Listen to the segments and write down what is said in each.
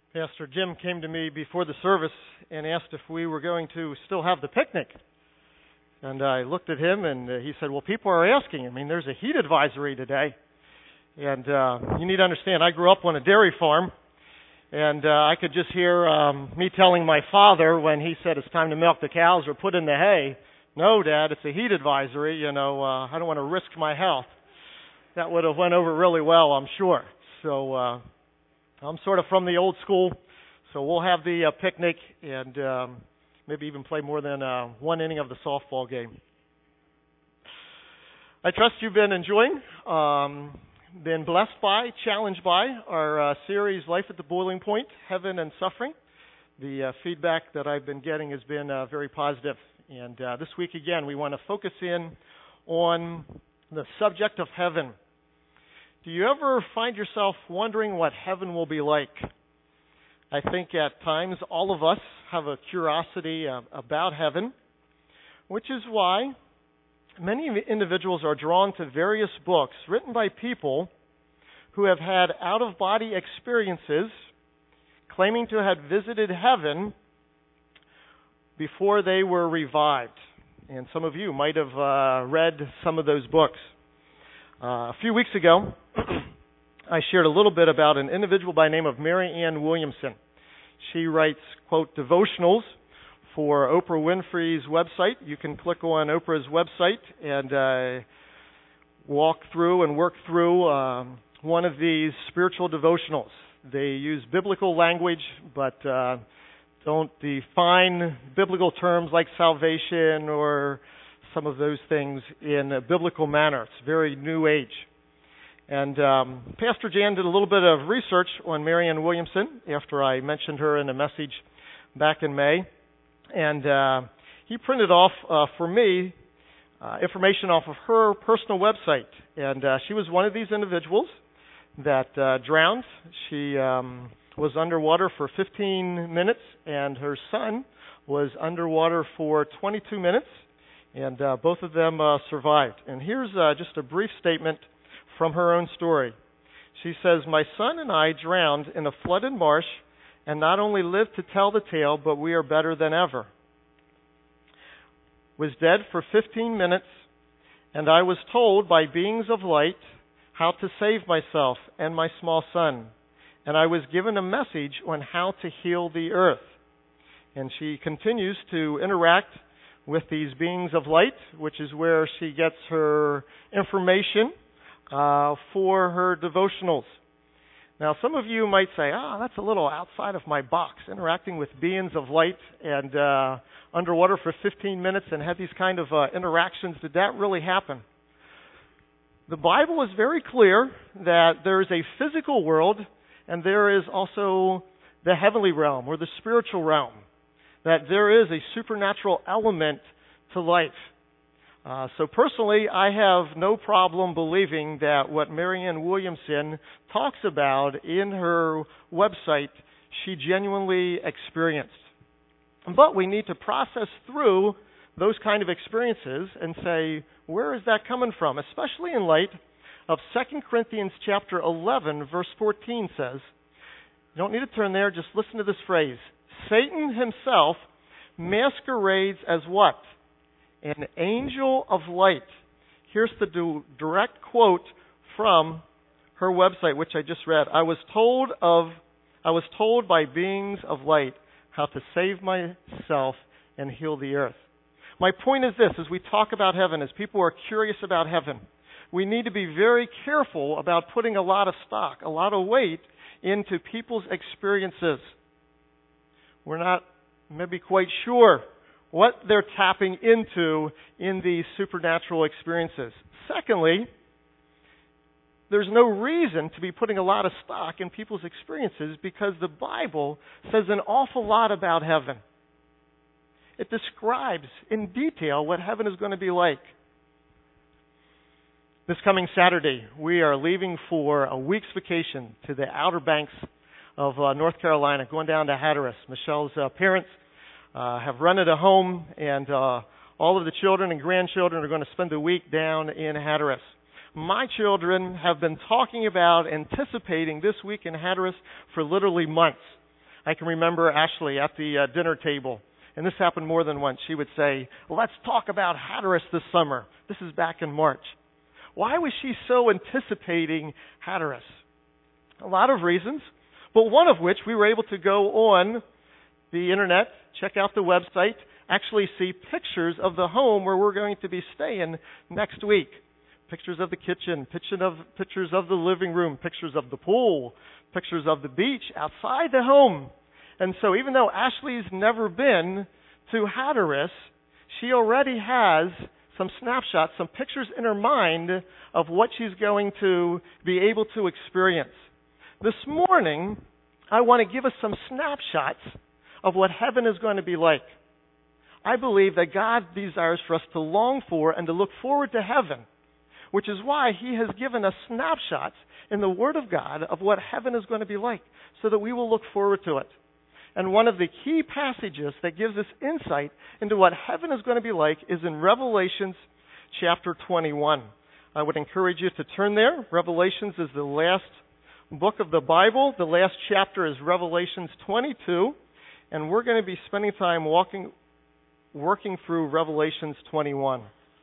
Pastor Jim came to me before the service and asked if we were going to still have the picnic. And I looked at him and he said, well, people are asking. I mean, there's a heat advisory today. And you need to understand, I grew up on a dairy farm. And I could just hear me telling my father when he said it's time to milk the cows or put in the hay, no, Dad, it's a heat advisory. I don't want to risk my health. That would have went over really well, I'm sure. So I'm sort of from the old school, so we'll have the picnic and maybe even play more than one inning of the softball game. I trust you've been enjoying, been blessed by, challenged by our series, Life at the Boiling Point, Heaven and Suffering. The feedback that I've been getting has been very positive. And this week, again, we want to focus in on the subject of heaven. Do you ever find yourself wondering what heaven will be like? I think at times all of us have a curiosity about heaven, which is why many individuals are drawn to various books written by people who have had out-of-body experiences claiming to have visited heaven before they were revived. And some of you might have read some of those books. A few weeks ago, I shared a little bit about an individual by the name of Mary Ann Williamson. She writes, quote, devotionals for Oprah Winfrey's website. You can click on Oprah's website and walk through and work through one of these spiritual devotionals. They use biblical language, but don't define biblical terms like salvation or some of those things in a biblical manner. It's very new age. And Pastor Jan did a little bit of research on Mary Ann Williamson after I mentioned her in a message back in May. And he printed off for me information off of her personal website. And she was one of these individuals that drowned. She was underwater for 15 minutes, and her son was underwater for 22 minutes. And both of them survived. And here's just a brief statement from her own story. She says, my son and I drowned in a flooded marsh and not only lived to tell the tale, but we are better than ever. Was dead for 15 minutes, and I was told by beings of light how to save myself and my small son. And I was given a message on how to heal the earth. And she continues to interact with these beings of light, which is where she gets her information for her devotionals. Now, some of you might say, that's a little outside of my box, interacting with beings of light and underwater for 15 minutes and had these kind of interactions. Did that really happen? The Bible is very clear that there is a physical world and there is also the heavenly realm or the spiritual realm, that there is a supernatural element to life. So personally, I have no problem believing that what Mary Ann Williamson talks about in her website, she genuinely experienced. But we need to process through those kind of experiences and say, where is that coming from? Especially in light of 2 Corinthians chapter 11, verse 14 says, you don't need to turn there, just listen to this phrase. Satan himself masquerades as what? An angel of light. Here's the direct quote from her website, which I just read. I was told by beings of light how to save myself and heal the earth. My point is this, as we talk about heaven, as people are curious about heaven, we need to be very careful about putting a lot of stock, a lot of weight into people's experiences. We're not maybe quite sure what they're tapping into in these supernatural experiences. Secondly, there's no reason to be putting a lot of stock in people's experiences because the Bible says an awful lot about heaven. It describes in detail what heaven is going to be like. This coming Saturday, we are leaving for a week's vacation to the Outer Banks of North Carolina, going down to Hatteras. Michelle's parents have rented a home, and all of the children and grandchildren are going to spend a week down in Hatteras. My children have been talking about anticipating this week in Hatteras for literally months. I can remember Ashley at the dinner table, and this happened more than once. She would say, let's talk about Hatteras this summer. This is back in March. Why was she so anticipating Hatteras? A lot of reasons, but one of which we were able to go on the internet, check out the website, actually see pictures of the home where we're going to be staying next week. Pictures of the kitchen, pictures of the living room, pictures of the pool, pictures of the beach outside the home. And so even though Ashley's never been to Hatteras, she already has some snapshots, some pictures in her mind of what she's going to be able to experience. This morning, I want to give us some snapshots of what heaven is going to be like. I believe that God desires for us to long for and to look forward to heaven, which is why He has given us snapshots in the Word of God of what heaven is going to be like, so that we will look forward to it. And one of the key passages that gives us insight into what heaven is going to be like is in Revelations chapter 21. I would encourage you to turn there. Revelations is the last book of the Bible. The last chapter is Revelations 22, and we're going to be spending time working through Revelations 21.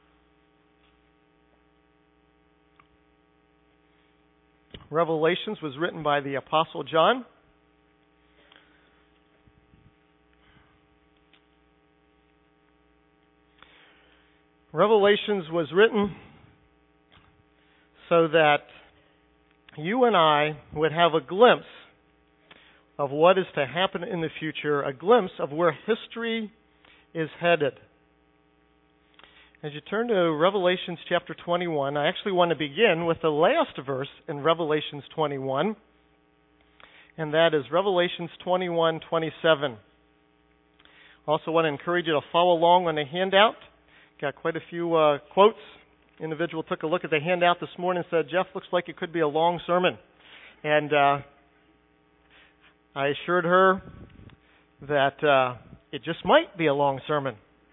Revelations was written by the Apostle John. Revelations was written so that you and I would have a glimpse of what is to happen in the future, a glimpse of where history is headed. As you turn to Revelations chapter 21, I actually want to begin with the last verse in Revelations 21, and that is Revelations 21:27. Also want to encourage you to follow along on the handout. Got quite a few quotes. Individual took a look at the handout this morning and said, Jeff, looks like it could be a long sermon. And I assured her that it just might be a long sermon.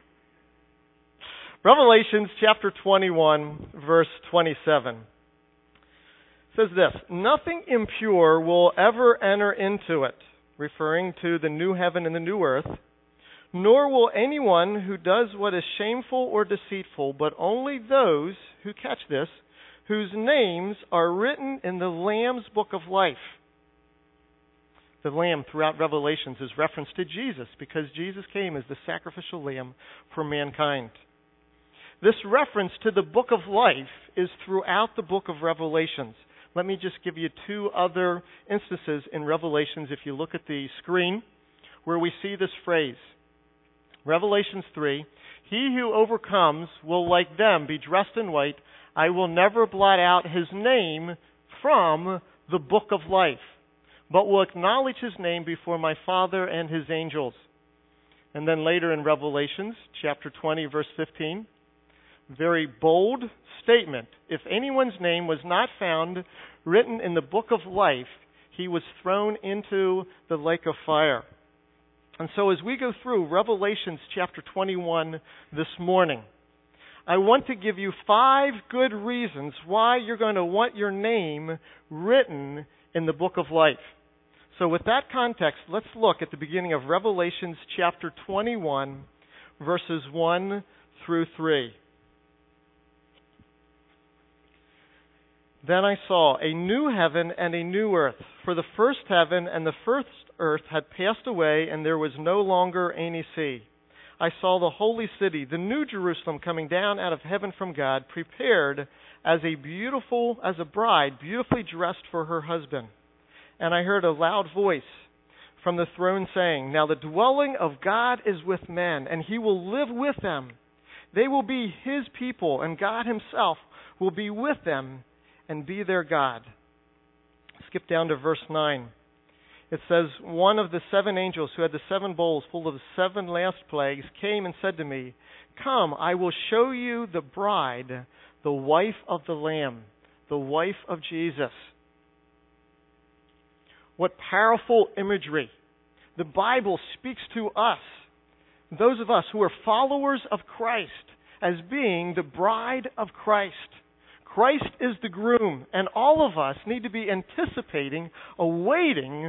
Revelations chapter 21, verse 27 says this, nothing impure will ever enter into it, referring to the new heaven and the new earth, nor will anyone who does what is shameful or deceitful, but only those who catch this, whose names are written in the Lamb's book of life. The Lamb throughout Revelations is reference to Jesus, because Jesus came as the sacrificial lamb for mankind. This reference to the book of life is throughout the book of Revelations. Let me just give you two other instances in Revelations, if you look at the screen, where we see this phrase. Revelations 3, he who overcomes will like them be dressed in white. I will never blot out his name from the book of life, but will acknowledge his name before my Father and his angels. And then later in Revelations chapter 20, verse 15, very bold statement. If anyone's name was not found written in the book of life, he was thrown into the lake of fire. And so as we go through Revelations chapter 21 this morning, I want to give you 5 good reasons why you're going to want your name written in the book of life. So with that context, let's look at the beginning of Revelations chapter 21, verses 1 through 3. Then I saw a new heaven and a new earth, for the first heaven and the first earth had passed away, and there was no longer any sea. I saw the holy city, the new Jerusalem, coming down out of heaven from God, prepared as a bride, beautifully dressed for her husband. And I heard a loud voice from the throne saying, now the dwelling of God is with men, and he will live with them. They will be his people, and God himself will be with them and be their God. Skip down to verse 9. It says, one of the 7 angels who had the 7 bowls full of the 7 last plagues came and said to me, come, I will show you the bride, the wife of the Lamb, the wife of Jesus. What powerful imagery. The Bible speaks to us, those of us who are followers of Christ, as being the bride of Christ. Christ is the groom, and all of us need to be anticipating, awaiting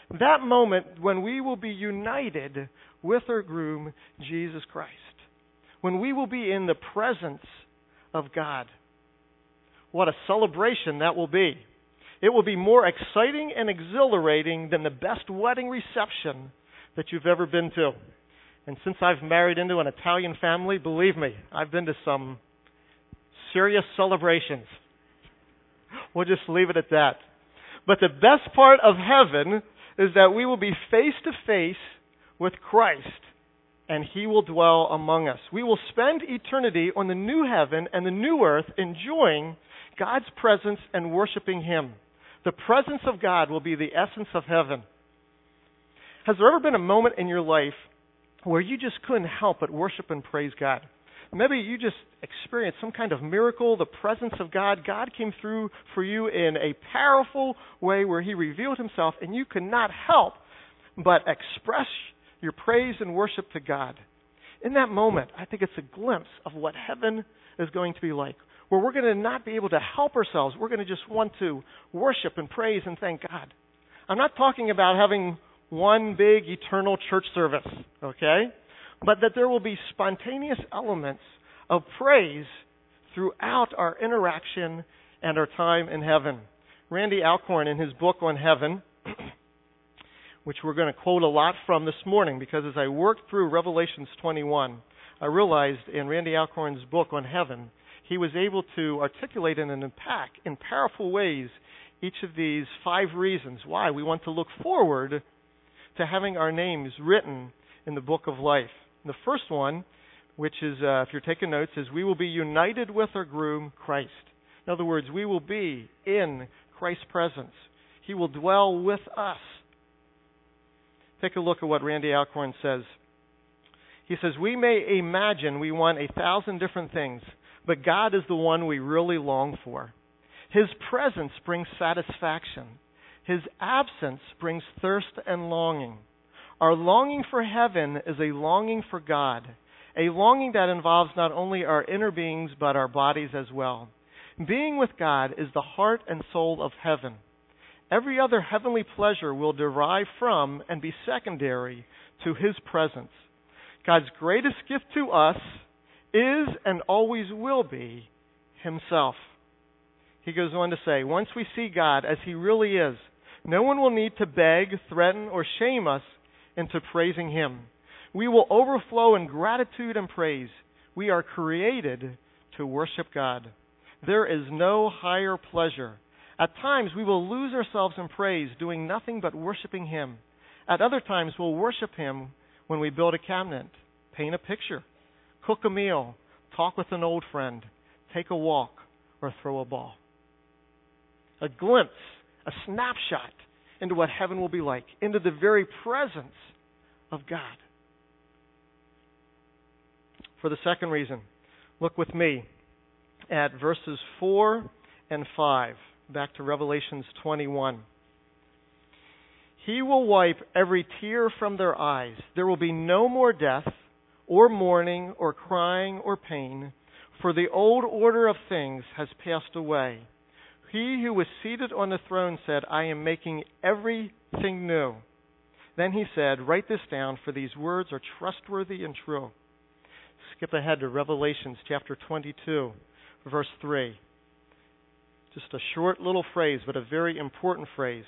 That moment when we will be united with our groom, Jesus Christ. When we will be in the presence of God. What a celebration that will be. It will be more exciting and exhilarating than the best wedding reception that you've ever been to. And since I've married into an Italian family, believe me, I've been to some serious celebrations. We'll just leave it at that. But the best part of heaven is that we will be face to face with Christ, and He will dwell among us. We will spend eternity on the new heaven and the new earth enjoying God's presence and worshiping Him. The presence of God will be the essence of heaven. Has there ever been a moment in your life where you just couldn't help but worship and praise God? Maybe you just experienced some kind of miracle, the presence of God. God came through for you in a powerful way where He revealed Himself, and you could not help but express your praise and worship to God. In that moment, I think it's a glimpse of what heaven is going to be like, where we're going to not be able to help ourselves. We're going to just want to worship and praise and thank God. I'm not talking about having one big eternal church service, okay? But that there will be spontaneous elements of praise throughout our interaction and our time in heaven. Randy Alcorn, in his book on heaven, which we're going to quote a lot from this morning, because as I worked through Revelations 21, I realized in Randy Alcorn's book on heaven, he was able to articulate and unpack in powerful ways each of these 5 reasons why we want to look forward to having our names written in the book of life. And the first one, which is, if you're taking notes, is we will be united with our groom, Christ. In other words, we will be in Christ's presence. He will dwell with us. Take a look at what Randy Alcorn says. He says, we may imagine we want 1,000 different things, but God is the one we really long for. His presence brings satisfaction. His absence brings thirst and longing. Our longing for heaven is a longing for God, a longing that involves not only our inner beings but our bodies as well. Being with God is the heart and soul of heaven. Every other heavenly pleasure will derive from and be secondary to His presence. God's greatest gift to us is and always will be Himself. He goes on to say, once we see God as He really is, no one will need to beg, threaten, or shame us into praising Him. We will overflow in gratitude and praise. We are created to worship God. There is no higher pleasure. At times we will lose ourselves in praise, doing nothing but worshiping Him. At other times we'll worship Him when we build a cabinet, paint a picture, cook a meal, talk with an old friend, take a walk, or throw a ball. A glimpse, a snapshot into what heaven will be like, into the very presence of God. For the second reason, look with me at verses 4 and 5, back to Revelations 21. He will wipe every tear from their eyes. There will be no more death, or mourning, or crying, or pain, for the old order of things has passed away. He who was seated on the throne said, I am making everything new. Then He said, write this down, for these words are trustworthy and true. Skip ahead to Revelations chapter 22, verse 3. Just a short little phrase, but a very important phrase.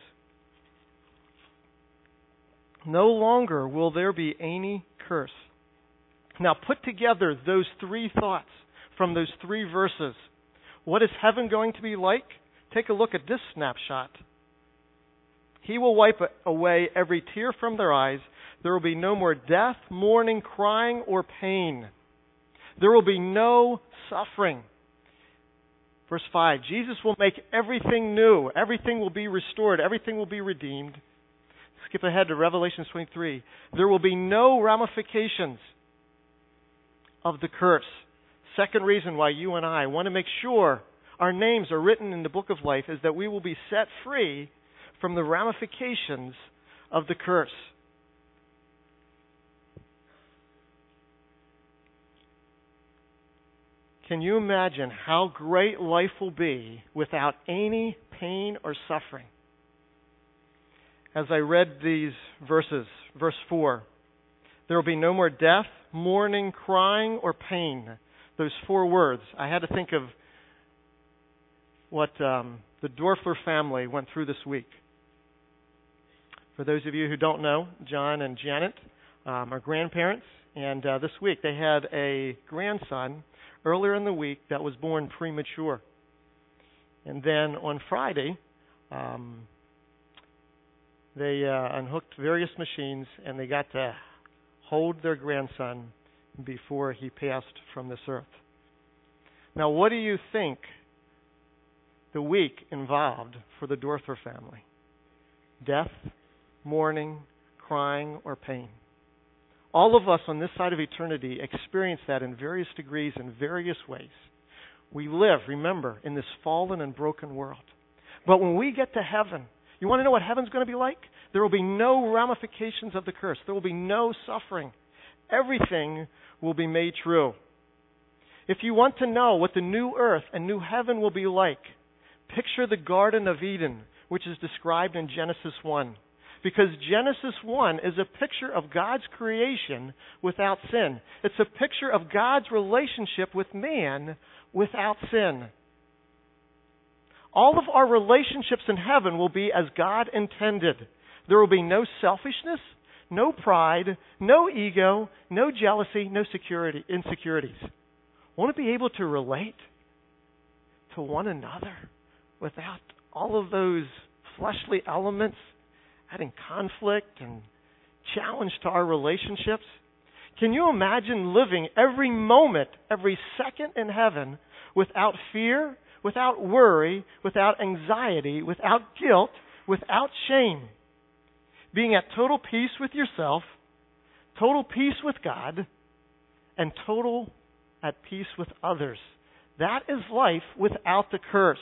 No longer will there be any curse. Now put together those 3 thoughts from those 3 verses. What is heaven going to be like? Take a look at this snapshot. He will wipe away every tear from their eyes. There will be no more death, mourning, crying, or pain. There will be no suffering. Verse 5, Jesus will make everything new. Everything will be restored. Everything will be redeemed. Skip ahead to Revelation 23. There will be no ramifications of the curse. Second reason why you and I want to make sure our names are written in the book of life is that we will be set free from the ramifications of the curse. Can you imagine how great life will be without any pain or suffering? as I read these verses. Verse 4, there will be no more death, mourning, crying, or pain. Those 4 words. I had to think of what the Dorfler family went through this week. For those of you who don't know, John and Janet are grandparents, and this week they had a grandson earlier in the week that was born premature. And then on Friday, they unhooked various machines, and they got to hold their grandson before he passed from this earth. Now, what do you think the week involved for the Dorfler family? Death, mourning, crying, or pain? All of us on this side of eternity experience that in various degrees, in various ways. We live, remember, in this fallen and broken world. But when we get to heaven, you want to know what heaven's going to be like? There will be no ramifications of the curse. There will be no suffering. Everything will be made true. If you want to know what the new earth and new heaven will be like, picture the Garden of Eden, which is described in Genesis 1. Because Genesis 1 is a picture of God's creation without sin. It's a picture of God's relationship with man without sin. All of our relationships in heaven will be as God intended. There will be no selfishness, no pride, no ego, no jealousy, no insecurities. Want to be able to relate to one another without all of those fleshly elements adding conflict and challenge to our relationships? Can you imagine living every moment, every second in heaven without fear, without worry, without anxiety, without guilt, without shame? Being at total peace with yourself, total peace with God, and total at peace with others. That is life without the curse.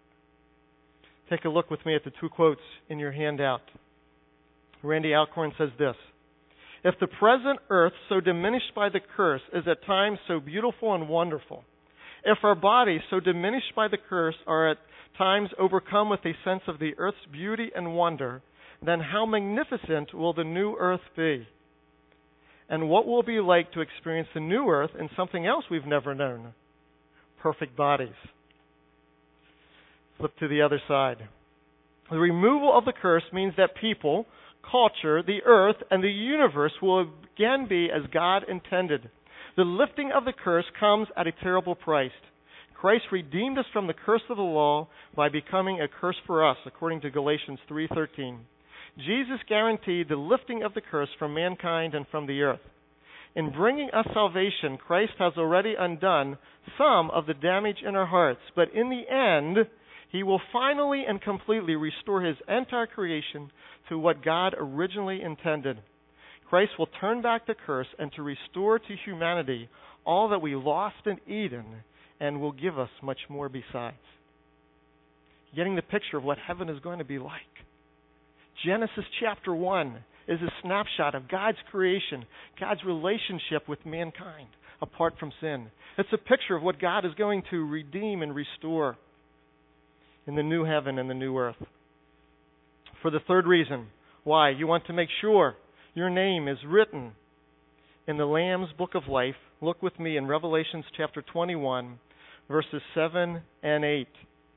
Take a look with me at the 2 quotes in your handout. Randy Alcorn says this: if the present earth, so diminished by the curse, is at times so beautiful and wonderful, if our bodies, so diminished by the curse, are at times overcome with a sense of the earth's beauty and wonder, then how magnificent will the new earth be? And what will it be like to experience the new earth in something else we've never known? Perfect bodies. Flip to the other side. The removal of the curse means that people, culture, the earth, and the universe will again be as God intended. The lifting of the curse comes at a terrible price. Christ redeemed us from the curse of the law by becoming a curse for us, according to Galatians 3:13. Jesus guaranteed the lifting of the curse from mankind and from the earth. In bringing us salvation, Christ has already undone some of the damage in our hearts, but in the end, He will finally and completely restore His entire creation to what God originally intended. Christ will turn back the curse and to restore to humanity all that we lost in Eden, and will give us much more besides. Getting the picture of what heaven is going to be like. Genesis chapter 1 is a snapshot of God's creation, God's relationship with mankind apart from sin. It's a picture of what God is going to redeem and restore in the new heaven and the new earth. For the third reason, why you want to make sure your name is written in the Lamb's Book of Life, look with me in Revelations chapter 21, verses 7 and 8.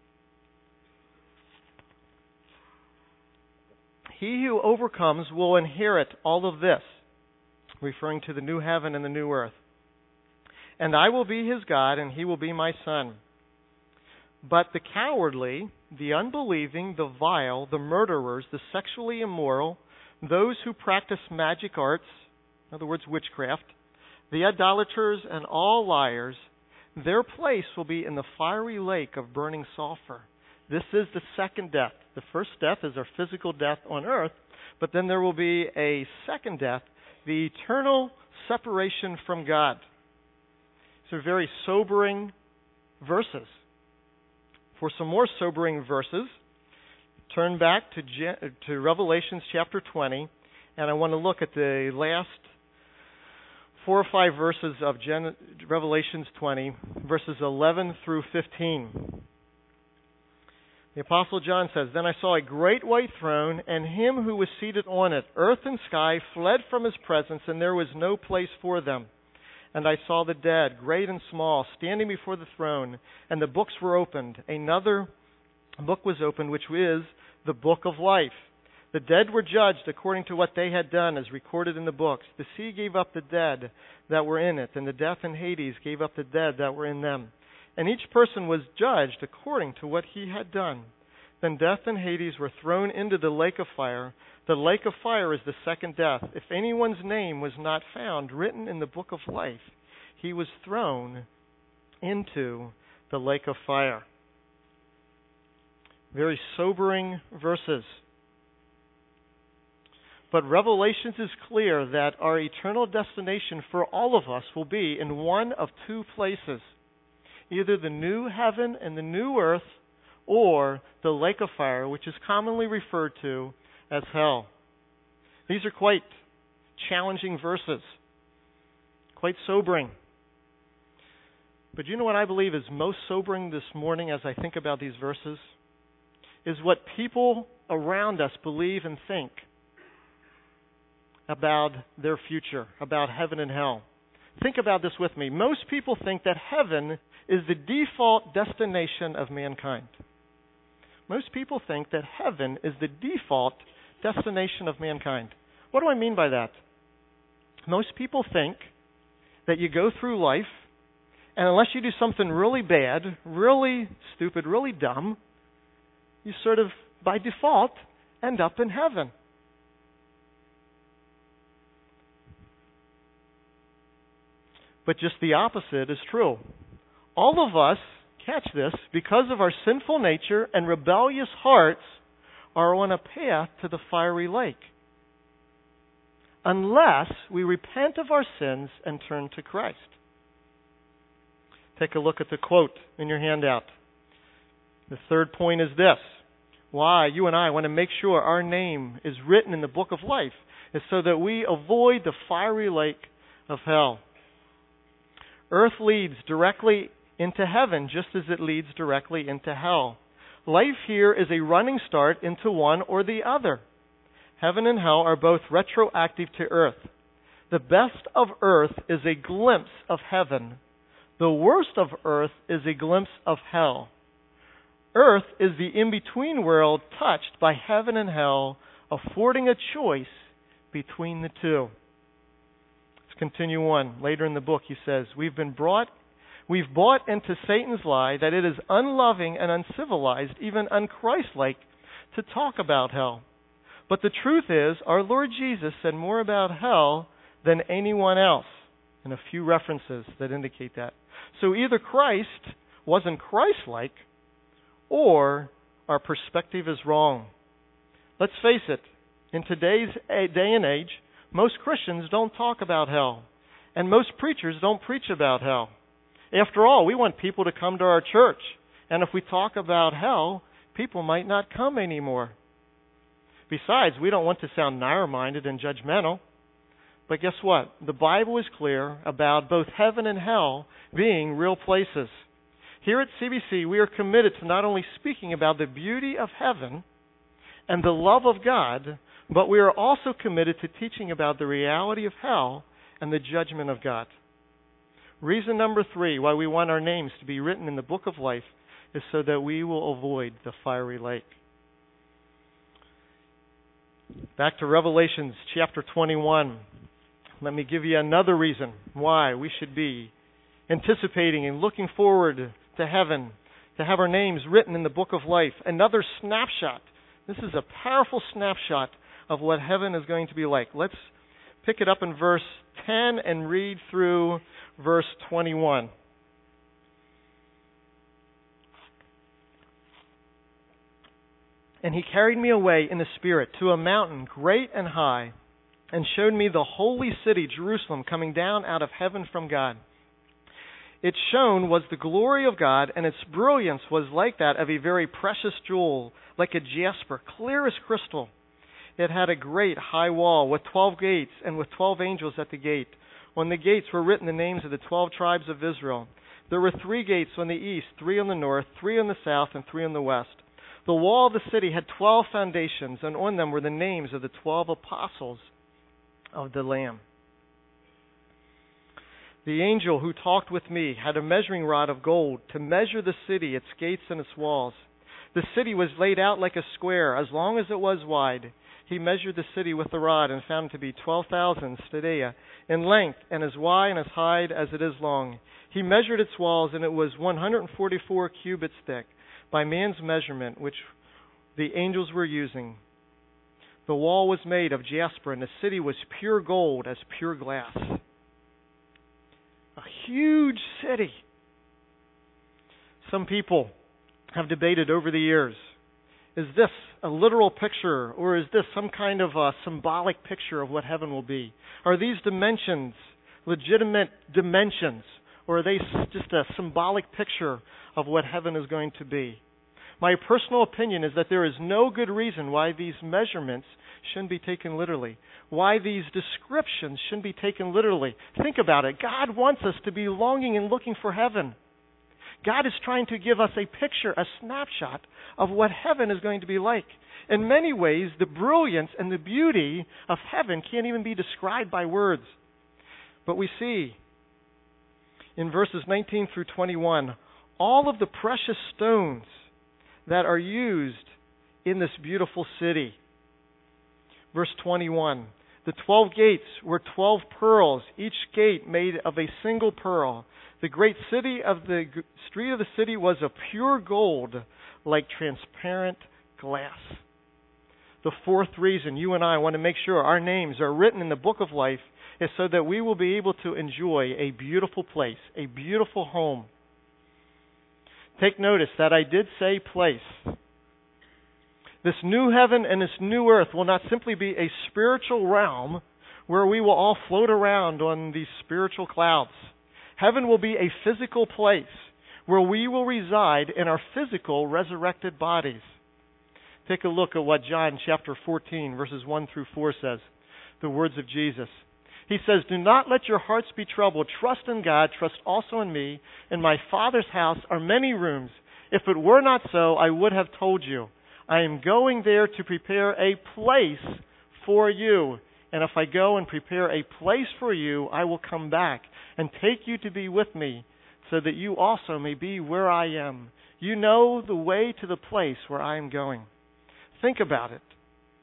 He who overcomes will inherit all of this, referring to the new heaven and the new earth. And I will be his God, and he will be my son. But the cowardly, the unbelieving, the vile, the murderers, the sexually immoral, those who practice magic arts, in other words, witchcraft, the idolaters, and all liars, their place will be in the fiery lake of burning sulfur. This is the second death. The first death is our physical death on earth, but then there will be a second death, the eternal separation from God. These are very sobering verses. For some more sobering verses, turn back to Revelations chapter 20, and I want to look at the last 4 or 5 verses of Revelations 20, verses 11 through 15. The Apostle John says, "Then I saw a great white throne and him who was seated on it. Earth and sky fled from his presence, and there was no place for them. And I saw the dead, great and small, standing before the throne, and the books were opened. Another book was opened, which is the book of life. The dead were judged according to what they had done, as recorded in the books. The sea gave up the dead that were in it, and the death and Hades gave up the dead that were in them. And each person was judged according to what he had done. Then death and Hades were thrown into the lake of fire. The lake of fire is the second death. If anyone's name was not found written in the book of life, he was thrown into the lake of fire." Very sobering verses. But Revelations is clear that our eternal destination for all of us will be in one of two places. Either the new heaven and the new earth, or the lake of fire, which is commonly referred to as hell. These are quite challenging verses, quite sobering. But you know what I believe is most sobering this morning as I think about these verses? Is what people around us believe and think about their future, about heaven and hell. Think about this with me. Most people think that heaven is the default destination of mankind. Most people think that heaven is the default destination of mankind. What do I mean by that? Most people think that you go through life, and unless you do something really bad, really stupid, really dumb, you sort of, by default, end up in heaven. But just the opposite is true. All of us, catch this, because of our sinful nature and rebellious hearts, are on a path to the fiery lake. Unless we repent of our sins and turn to Christ. Take a look at the quote in your handout. The third point is this. Why you and I want to make sure our name is written in the book of life is so that we avoid the fiery lake of hell. Earth leads directly into heaven just as it leads directly into hell. Life here is a running start into one or the other. Heaven and hell are both retroactive to earth. The best of earth is a glimpse of heaven. The worst of earth is a glimpse of hell. Earth is the in-between world touched by heaven and hell, affording a choice between the two. Let's continue on. Later in the book he says, We've bought into Satan's lie that it is unloving and uncivilized, even unchristlike, to talk about hell. But the truth is, our Lord Jesus said more about hell than anyone else, and a few references that indicate that. So either Christ wasn't Christ-like, or our perspective is wrong. Let's face it, in today's day and age, most Christians don't talk about hell, and most preachers don't preach about hell. After all, we want people to come to our church, and if we talk about hell, people might not come anymore. Besides, we don't want to sound narrow-minded and judgmental. But guess what? The Bible is clear about both heaven and hell being real places. Here at CBC, we are committed to not only speaking about the beauty of heaven and the love of God, but we are also committed to teaching about the reality of hell and the judgment of God. Reason number 3 why we want our names to be written in the book of life is so that we will avoid the fiery lake. Back to Revelations chapter 21. Let me give you another reason why we should be anticipating and looking forward to heaven, to have our names written in the book of life. Another snapshot. This is a powerful snapshot of what heaven is going to be like. Let's pick it up in verse 10 and read through verse 21. And he carried me away in the Spirit to a mountain great and high, and showed me the holy city, Jerusalem, coming down out of heaven from God. Its shone was the glory of God, and its brilliance was like that of a very precious jewel, like a jasper, clear as crystal. It had a great high wall with 12 gates, and with 12 angels at the gate. On the gates were written the names of the 12 tribes of Israel. There were 3 gates on the east, 3 on the north, 3 on the south, and 3 on the west. The wall of the city had 12 foundations, and on them were the names of the 12 apostles of the Lamb. The angel who talked with me had a measuring rod of gold to measure the city, its gates and its walls. The city was laid out like a square, as long as it was wide. He measured the city with the rod and found it to be 12,000 stadia in length, and as wide and as high as it is long. He measured its walls, and it was 144 cubits thick, by man's measurement, which the angels were using. The wall was made of jasper, and the city was pure gold as pure glass. A huge city. Some people have debated over the years, is this a literal picture, or is this some kind of a symbolic picture of what heaven will be? Are these dimensions legitimate dimensions, or are they just a symbolic picture of what heaven is going to be? My personal opinion is that there is no good reason why these measurements shouldn't be taken literally, why these descriptions shouldn't be taken literally. Think about it. God wants us to be longing and looking for heaven. God is trying to give us a picture, a snapshot of what heaven is going to be like. In many ways, the brilliance and the beauty of heaven can't even be described by words. But we see in verses 19 through 21, all of the precious stones that are used in this beautiful city. Verse 21, the 12 gates were 12 pearls, each gate made of a single pearl. The great city of the street of the city was of pure gold, like transparent glass. The fourth reason you and I want to make sure our names are written in the book of life is so that we will be able to enjoy a beautiful place, a beautiful home. Take notice that I did say place. This new heaven and this new earth will not simply be a spiritual realm where we will all float around on these spiritual clouds. Heaven will be a physical place where we will reside in our physical resurrected bodies. Take a look at what John chapter 14 verses 1 through 4 says. The words of Jesus. He says, "Do not let your hearts be troubled. Trust in God. Trust also in me. In my Father's house are many rooms. If it were not so, I would have told you. I am going there to prepare a place for you. And if I go and prepare a place for you, I will come back and take you to be with me, so that you also may be where I am. You know the way to the place where I am going." Think about it.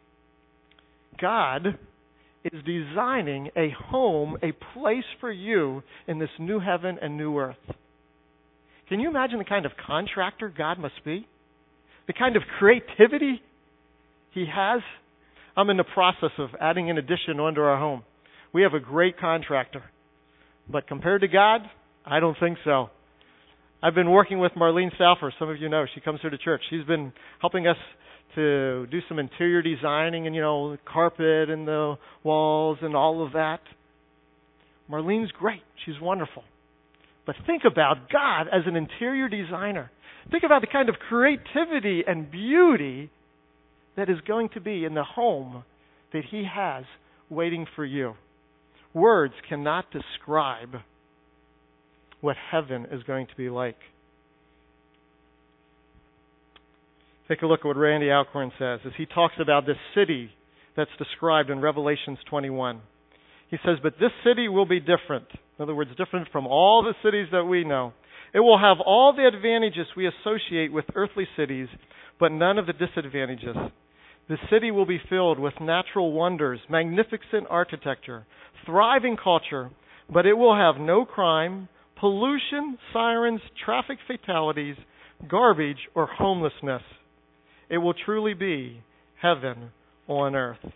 God is designing a home, a place for you in this new heaven and new earth. Can you imagine the kind of contractor God must be? The kind of creativity He has? I'm in the process of adding an addition onto our home. We have a great contractor. But compared to God, I don't think so. I've been working with Marlene Salfer. Some of you know. She comes here to church. She's been helping us to do some interior designing and, the carpet and the walls and all of that. Marlene's great. She's wonderful. But think about God as an interior designer. Think about the kind of creativity and beauty that is going to be in the home that He has waiting for you. Words cannot describe what heaven is going to be like. Take a look at what Randy Alcorn says as he talks about this city that's described in Revelations 21. He says, "But this city will be different." In other words, different from all the cities that we know. "It will have all the advantages we associate with earthly cities, but none of the disadvantages. The city will be filled with natural wonders, magnificent architecture, thriving culture, but it will have no crime, pollution, sirens, traffic fatalities, garbage, or homelessness. It will truly be heaven on earth."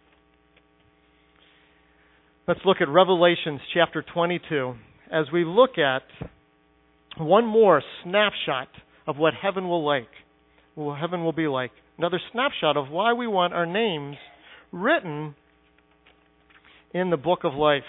Let's look at Revelations chapter 22 as we look at one more snapshot of what heaven will be like. Another snapshot of why we want our names written in the book of life.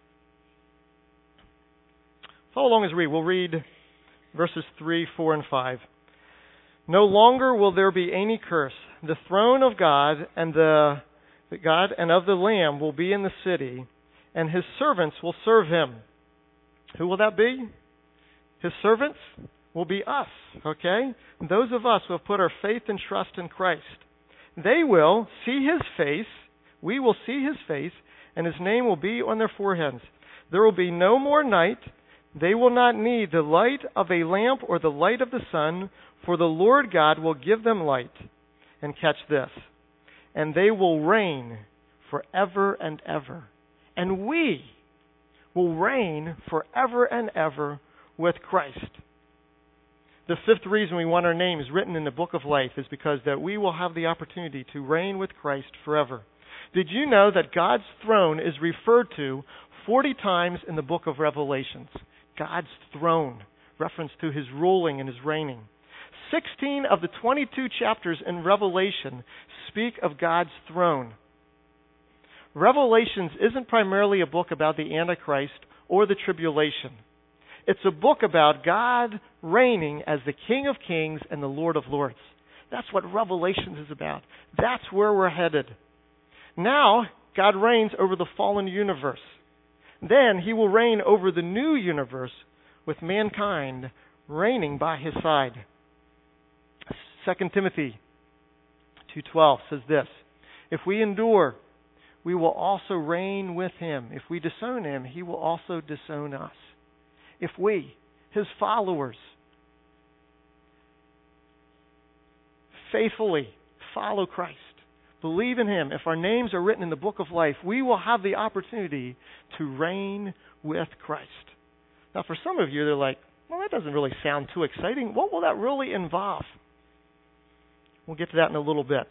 Follow along as we read. We'll read verses 3, 4, and 5. "No longer will there be any curse. The throne of God and of the Lamb will be in the city, and His servants will serve Him." Who will that be? His servants? will be us, okay? Those of us who have put our faith and trust in Christ. They will see his face, we will see his face, and his name will be on their foreheads. There will be no more night. They will not need the light of a lamp or the light of the sun, for the Lord God will give them light. And catch this. And they will reign forever and ever. And we will reign forever and ever with Christ. The fifth reason we want our names written in the book of life is because that we will have the opportunity to reign with Christ forever. Did you know that God's throne is referred to 40 times in the book of Revelations? God's throne, reference to his ruling and his reigning. 16 of the 22 chapters in Revelation speak of God's throne. Revelations isn't primarily a book about the Antichrist or the tribulation. It's a book about God reigning as the King of Kings and the Lord of Lords. That's what Revelations is about. That's where we're headed. Now, God reigns over the fallen universe. Then he will reign over the new universe with mankind reigning by his side. 2 Timothy 2:12 says this, if we endure, we will also reign with him. If we disown him, he will also disown us. If we, his followers, faithfully follow Christ, believe in him, if our names are written in the book of life, we will have the opportunity to reign with Christ. Now, for some of you, they're like, well, that doesn't really sound too exciting. What will that really involve? We'll get to that in a little bit.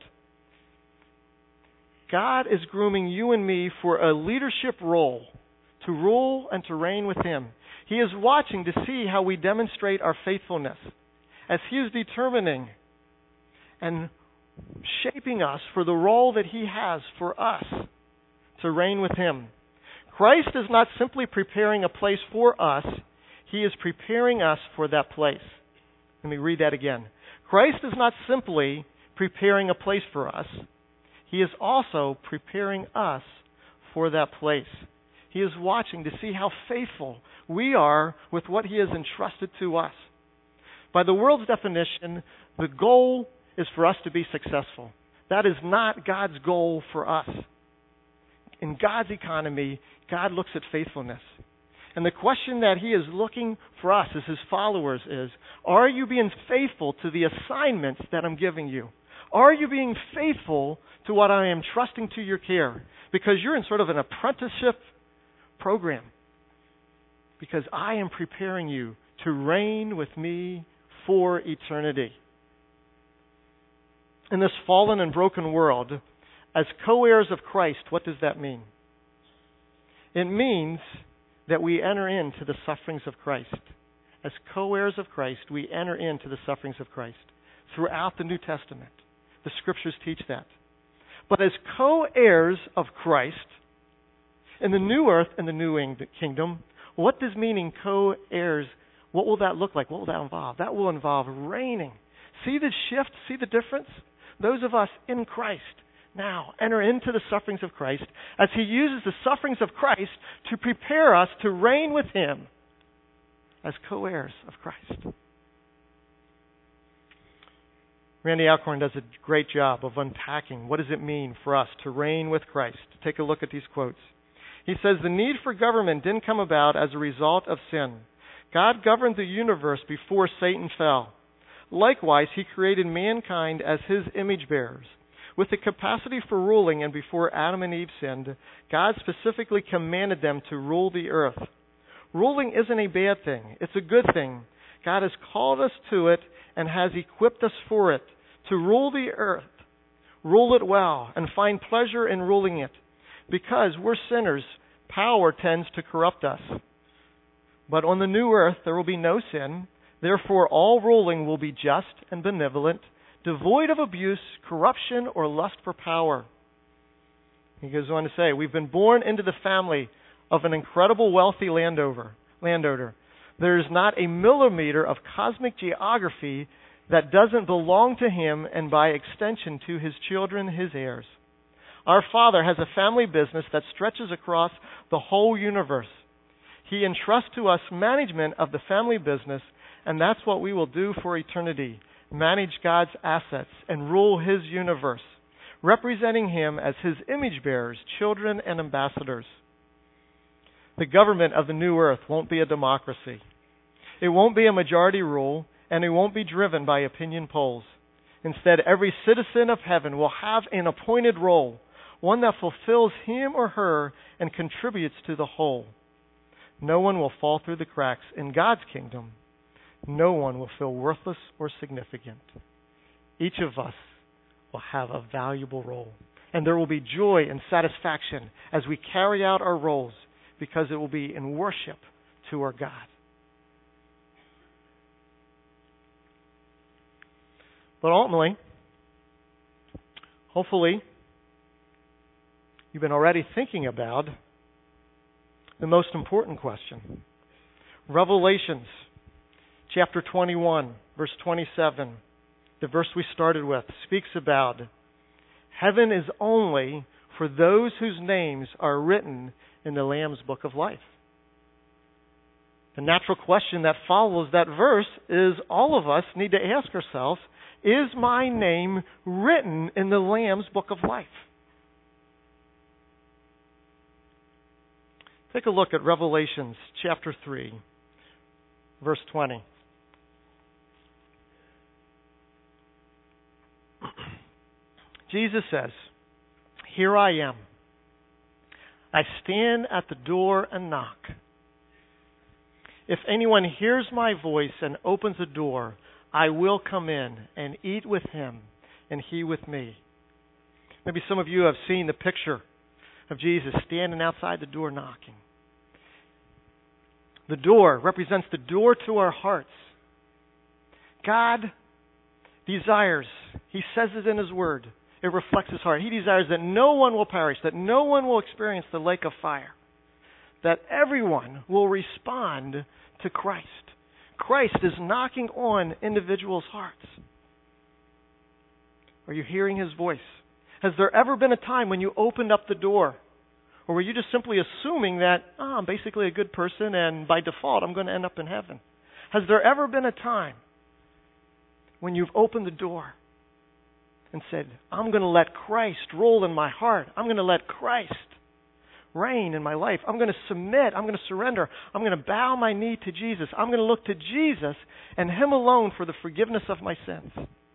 God is grooming you and me for a leadership role, to rule and to reign with him. He is watching to see how we demonstrate our faithfulness as he is determining and shaping us for the role that he has for us to reign with him. Christ is not simply preparing a place for us, he is preparing us for that place. Let me read that again. Christ is not simply preparing a place for us, he is also preparing us for that place. He is watching to see how faithful we are with what he has entrusted to us. By the world's definition, the goal is for us to be successful. That is not God's goal for us. In God's economy, God looks at faithfulness. And the question that he is looking for us as his followers is, are you being faithful to the assignments that I'm giving you? Are you being faithful to what I am trusting to your care? Because you're in sort of an apprenticeship program. Because I am preparing you to reign with me for eternity. In this fallen and broken world, as co-heirs of Christ, what does that mean? It means that we enter into the sufferings of Christ. As co-heirs of Christ, we enter into the sufferings of Christ. Throughout the New Testament, the Scriptures teach that. But as co-heirs of Christ, in the new earth and the new kingdom, what does meaning co-heirs, what will that look like? What will that involve? That will involve reigning. See the shift? See the difference? Those of us in Christ now enter into the sufferings of Christ as he uses the sufferings of Christ to prepare us to reign with him as co-heirs of Christ. Randy Alcorn does a great job of unpacking what does it mean for us to reign with Christ. Take a look at these quotes. He says, the need for government didn't come about as a result of sin. God governed the universe before Satan fell. Likewise, he created mankind as his image bearers. With the capacity for ruling, and before Adam and Eve sinned, God specifically commanded them to rule the earth. Ruling isn't a bad thing. It's a good thing. God has called us to it and has equipped us for it, to rule the earth, rule it well, and find pleasure in ruling it. Because we're sinners, power tends to corrupt us. But on the new earth, there will be no sin. Therefore, all ruling will be just and benevolent, devoid of abuse, corruption, or lust for power. He goes on to say, we've been born into the family of an incredible wealthy landowner. There is not a millimeter of cosmic geography that doesn't belong to him and by extension to his children, his heirs. Our Father has a family business that stretches across the whole universe. He entrusts to us management of the family business And that's what we will do for eternity. Manage God's assets and rule His universe, representing Him as His image bearers, children, and ambassadors. The government of the new earth won't be a democracy. It won't be a majority rule, and it won't be driven by opinion polls. Instead, every citizen of heaven will have an appointed role, one that fulfills him or her and contributes to the whole. No one will fall through the cracks in God's kingdom. No one will feel worthless or significant. Each of us will have a valuable role, and there will be joy and satisfaction as we carry out our roles, because it will be in worship to our God. But ultimately, hopefully, you've been already thinking about the most important question. Revelations chapter 21, verse 27, the verse we started with, speaks about heaven is only for those whose names are written in the Lamb's book of life. The natural question that follows that verse is all of us need to ask ourselves, is my name written in the Lamb's book of life? Take a look at Revelations chapter 3, verse 20. Jesus says, "Here I am. I stand at the door and knock. If anyone hears my voice and opens the door, I will come in and eat with him and he with me." Maybe some of you have seen the picture of Jesus standing outside the door knocking. The door represents the door to our hearts. God desires, He says it in His Word, it reflects His heart. He desires that no one will perish, that no one will experience the lake of fire, that everyone will respond to Christ. Christ is knocking on individuals' hearts. Are you hearing His voice? Has there ever been a time when you opened up the door? Or were you just simply assuming that, I'm basically a good person and by default I'm going to end up in heaven? Has there ever been a time when you've opened the door and said, I'm going to let Christ rule in my heart. I'm going to let Christ reign in my life. I'm going to submit. I'm going to surrender. I'm going to bow my knee to Jesus. I'm going to look to Jesus and Him alone for the forgiveness of my sins.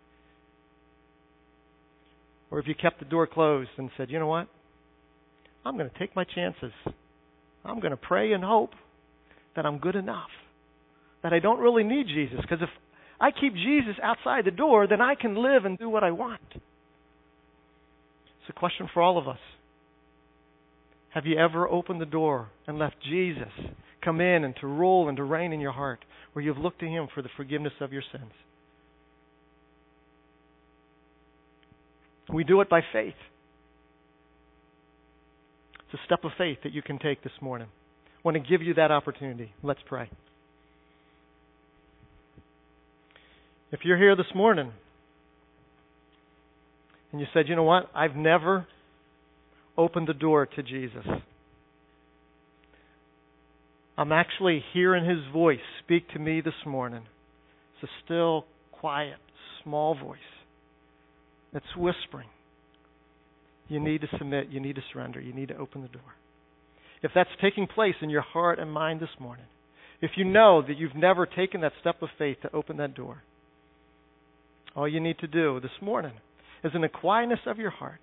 Or if you kept the door closed and said, you know what? I'm going to take my chances. I'm going to pray and hope that I'm good enough, that I don't really need Jesus, because if I keep Jesus outside the door, then I can live and do what I want. It's a question for all of us. Have you ever opened the door and left Jesus come in and to rule and to reign in your heart, where you've looked to Him for the forgiveness of your sins? We do it by faith. It's a step of faith that you can take this morning. I want to give you that opportunity. Let's pray. If you're here this morning and you said, you know what, I've never opened the door to Jesus. I'm actually hearing His voice speak to me this morning. It's a still, quiet, small voice that's whispering. You need to submit. You need to surrender. You need to open the door. If that's taking place in your heart and mind this morning, if you know that you've never taken that step of faith to open that door, all you need to do this morning is, in the quietness of your heart,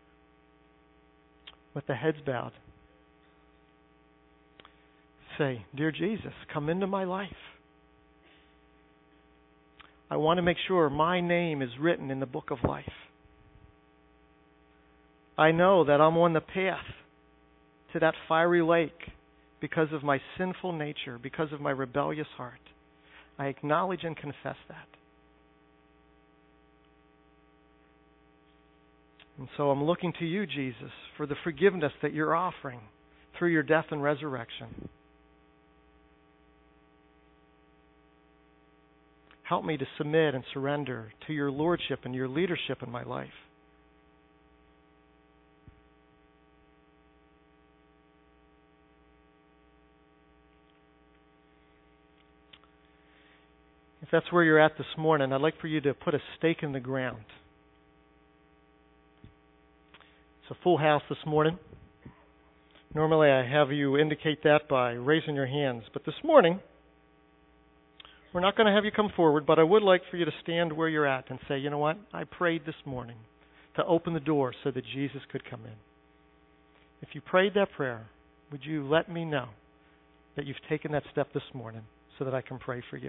with the heads bowed, say, Dear Jesus, come into my life. I want to make sure my name is written in the book of life. I know that I'm on the path to that fiery lake because of my sinful nature, because of my rebellious heart. I acknowledge and confess that. And so I'm looking to you, Jesus, for the forgiveness that you're offering through your death and resurrection. Help me to submit and surrender to your lordship and your leadership in my life. that's where you're at this morning, I'd like for you to put a stake in the ground. It's a full house this morning. Normally I have you indicate that by raising your hands. But this morning, we're not going to have you come forward, but I would like for you to stand where you're at and say, you know what? I prayed this morning to open the door so that Jesus could come in. If you prayed that prayer, would you let me know that you've taken that step this morning so that I can pray for you?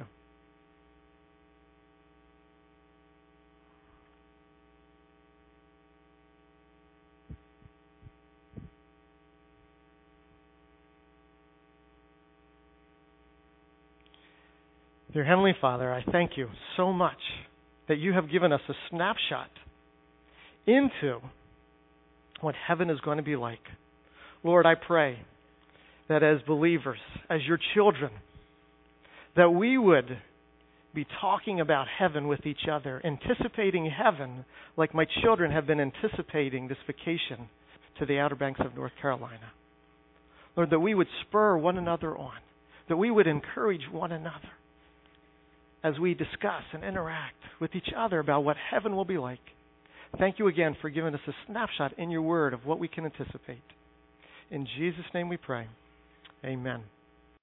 Dear Heavenly Father, I thank you so much that you have given us a snapshot into what heaven is going to be like. Lord, I pray that as believers, as your children, that we would be talking about heaven with each other, anticipating heaven like my children have been anticipating this vacation to the Outer Banks of North Carolina. Lord, that we would spur one another on, that we would encourage one another as we discuss and interact with each other about what heaven will be like. Thank you again for giving us a snapshot in your word of what we can anticipate. In Jesus' name we pray. Amen.